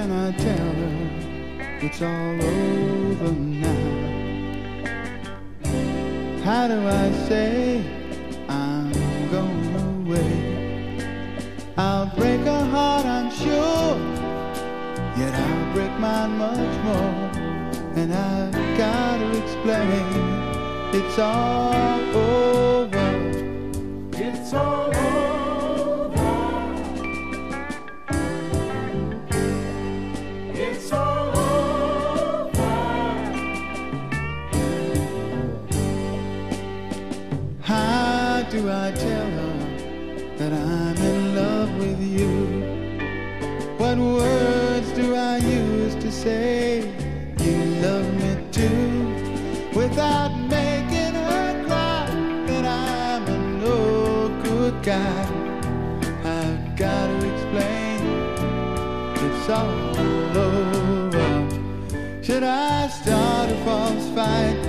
can I tell her it's all over now? How do I say I'm going away? I'll break her heart, I'm sure, yet I'll break mine much more. And I've got to explain it's all over. It's all over. It's all over. How do I tell her that I'm in love with you? What words do I use to say you love me too, without making her cry that I'm a no good guy? I've got to explain it's all over. Should I start a false fight